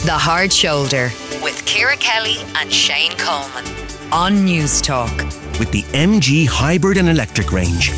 The Hard Shoulder with Ciara Kelly and Shane Coleman on News Talk. With the MG hybrid and electric range.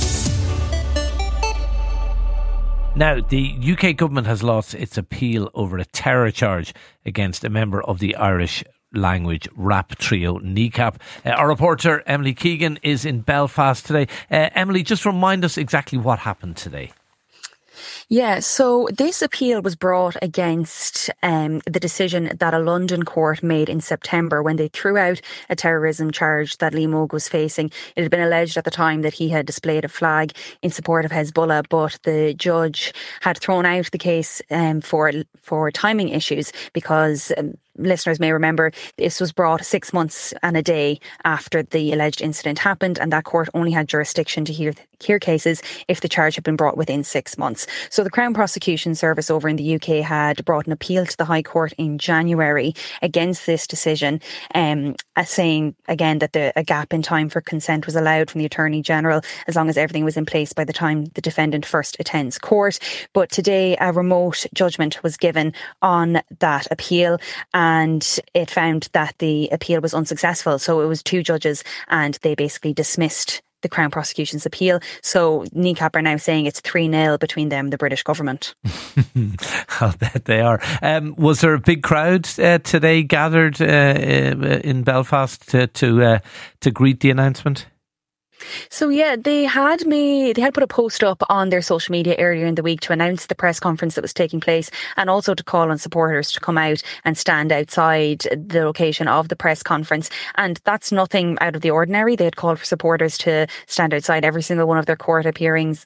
Now, the UK government has lost its appeal over a terror charge against a member of the Irish language rap trio Kneecap. Our reporter Emily Keegan is in Belfast today. Emily, just remind us exactly what happened today. Yeah, so this appeal was brought against the decision that a London court made in September when they threw out a terrorism charge that Liam Óg was facing. It had been alleged at the time that he had displayed a flag in support of Hezbollah, but the judge had thrown out the case for timing issues because listeners may remember this was brought 6 months and a day after the alleged incident happened, and that court only had jurisdiction to hear cases if the charge had been brought within 6 months. So the Crown Prosecution Service over in the UK had brought an appeal to the High Court in January against this decision, saying again that a gap in time for consent was allowed from the Attorney General as long as everything was in place by the time the defendant first attends court. But today a remote judgment was given on that appeal, and it found that the appeal was unsuccessful. So it was two judges and they basically dismissed the Crown Prosecution's appeal. So Kneecap are now saying it's 3-0 between them and the British government. I'll bet they are. Was there a big crowd today gathered in Belfast to greet the announcement? So yeah, they had put a post up on their social media earlier in the week to announce the press conference that was taking place, and also to call on supporters to come out and stand outside the location of the press conference. And that's nothing out of the ordinary. They had called for supporters to stand outside every single one of their court hearings,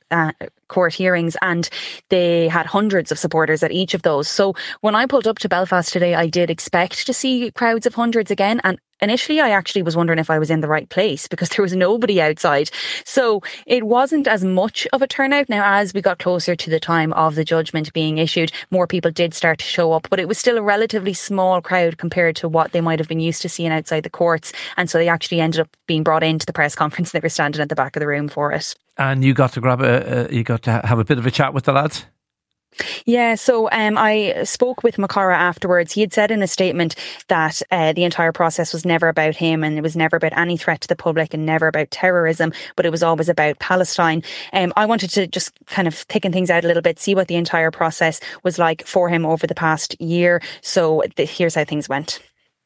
and they had hundreds of supporters at each of those. So when I pulled up to Belfast today, I did expect to see crowds of hundreds again, and initially I actually was wondering if I was in the right place because there was nobody outside. So it wasn't as much of a turnout. Now, as we got closer to the time of the judgment being issued, more people did start to show up, but it was still a relatively small crowd compared to what they might have been used to seeing outside the courts. And so they actually ended up being brought into the press conference. They were standing at the back of the room for it. And you got to you got to have a bit of a chat with the lads? Yeah, so I spoke with Macara afterwards. He had said in a statement that the entire process was never about him, and it was never about any threat to the public and never about terrorism, but it was always about Palestine. I wanted to just kind of thicken things out a little bit, see what the entire process was like for him over the past year. So here's how things went.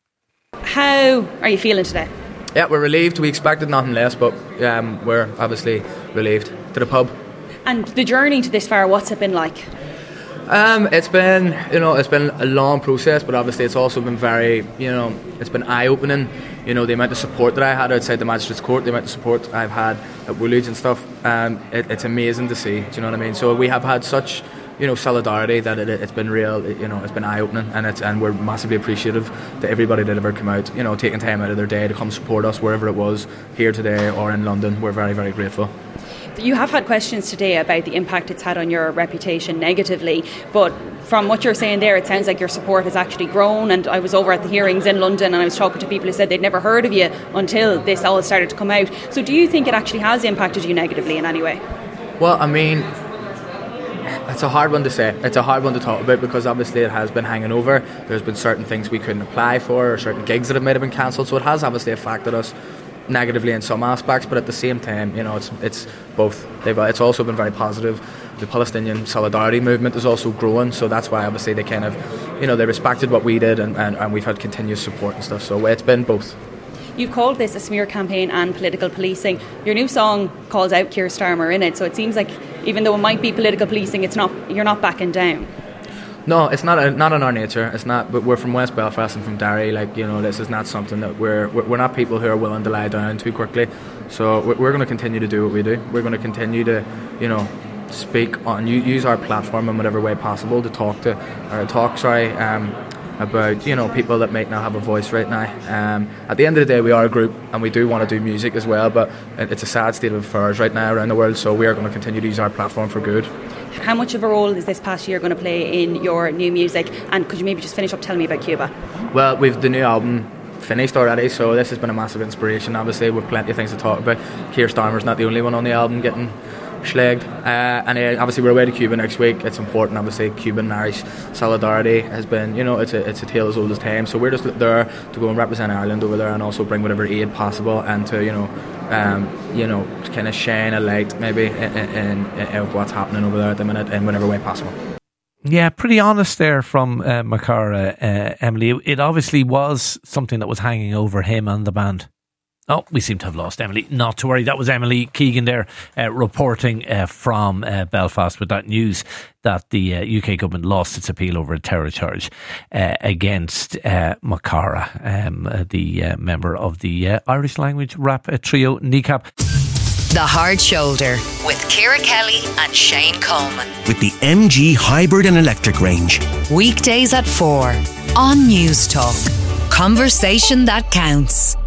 How are you feeling today? Yeah, we're relieved. We expected nothing less, but we're obviously relieved. To the pub. And the journey to this far, what's it been like? It's been a long process, but obviously it's also been very, it's been eye-opening. The amount of support that I had outside the Magistrates Court, the amount of support I've had at Woolwich and stuff, it's amazing to see. Do you know what I mean? So we have had such, solidarity that it's been real. It's been eye-opening, and we're massively appreciative to everybody that ever come out. Taking time out of their day to come support us wherever it was, here today or in London. We're very, very grateful. You have had questions today about the impact it's had on your reputation negatively, but from what you're saying there, it sounds like your support has actually grown. And I was over at the hearings in London and I was talking to people who said they'd never heard of you until this all started to come out. So do you think it actually has impacted you negatively in any way? Well, I mean, it's a hard one to say. It's a hard one to talk about because obviously it has been hanging over. There's been certain things we couldn't apply for, or certain gigs that might have been cancelled. So it has obviously affected us negatively in some aspects, but at the same time, it's both. It's also been very positive. The Palestinian solidarity movement is also growing, so that's why obviously they kind of, they respected what we did, and we've had continuous support and stuff. So it's been both. You've called this a smear campaign and political policing. Your new song calls out Keir Starmer in it, so it seems like even though it might be political policing, you're not backing down. No, it's not in our nature. It's not. But we're from West Belfast and from Derry. This is not something that we're not people who are willing to lie down too quickly. So we're going to continue to do what we do. We're going to continue to, speak on, use our platform in whatever way possible to talk about people that might not have a voice right now. At the end of the day, we are a group and we do want to do music as well. But it's a sad state of affairs right now around the world. So we are going to continue to use our platform for good. How much of a role is this past year going to play in your new music? And could you maybe just finish up telling me about Cuba? Well, we've the new album finished already, so this has been a massive inspiration. Obviously, we've plenty of things to talk about. Keir Starmer's not the only one on the album getting Schlegged. And obviously we're away to Cuba next week. It's important, obviously. Cuban Irish solidarity has been, it's a tale as old as time. So we're just there to go and represent Ireland over there, and also bring whatever aid possible, and to kind of shine a light maybe in what's happening over there at the minute in whatever way possible. Yeah, pretty honest there from Macara, Emily. It obviously was something that was hanging over him and the band. Oh, we seem to have lost Emily. Not to worry. That was Emily Keegan there reporting from Belfast with that news that the UK government lost its appeal over a terror charge against Macara, the member of the Irish language rap trio Kneecap. The Hard Shoulder with Ciara Kelly and Shane Coleman. With the MG hybrid and electric range. Weekdays at 4 on News Talk. Conversation that counts.